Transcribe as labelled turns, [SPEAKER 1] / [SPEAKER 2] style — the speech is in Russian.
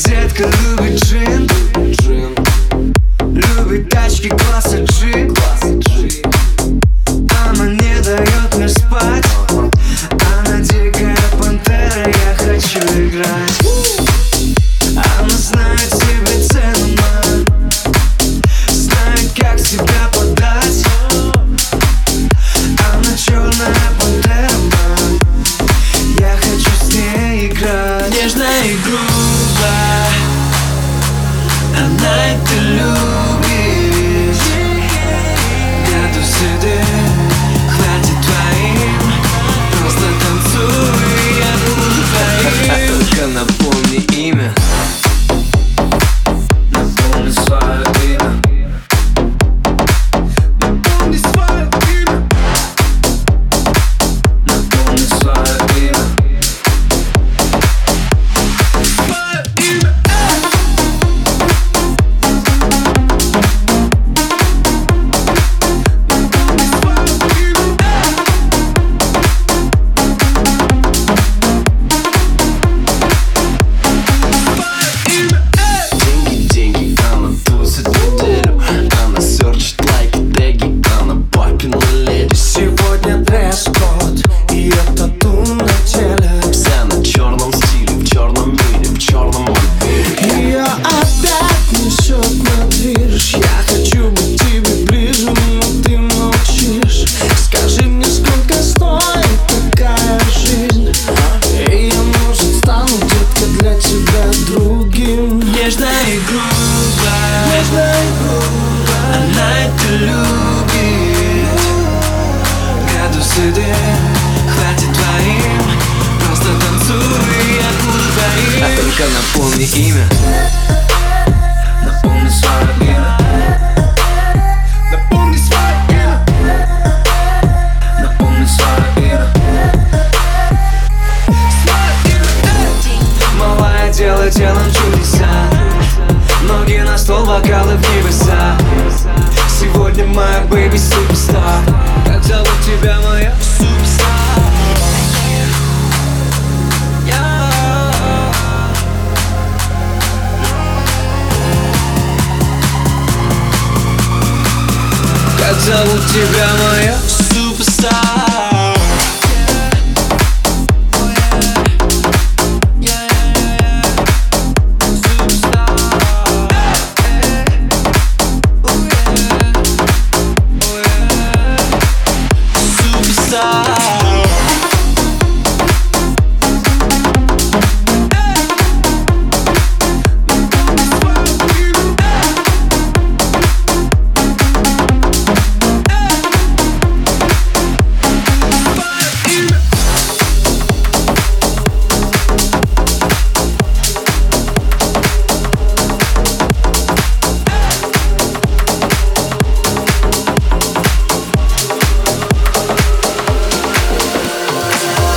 [SPEAKER 1] детка любит джин, любит тачки класса G. Она не дает мне спать, она дикая пантера, я хочу играть. Она знает себе цену, man, знает, как себя подать. Она черная пантера, man, я хочу с ней играть. Нежно и грубо она это любит. Градусы дым, хватит твоим, просто танцуй, я буду твоим. Только напомни имя, напомни свое имя, напомни свое имя, напомни свое имя, свое имя. Нежно и грубо она это любит. Градусы дым, хватит твоим, просто танцуй, я буду твоим. Только напомни имя, напомни свое имя, напомни свое имя, напомни свое имя, свое имя. Малая делает телом чудеса, ноги на стол, бокалы в небеса. Сегодня моя бэйби суперстар. Как зовут тебя, моя суперстар? Как зовут тебя, моя суперстар?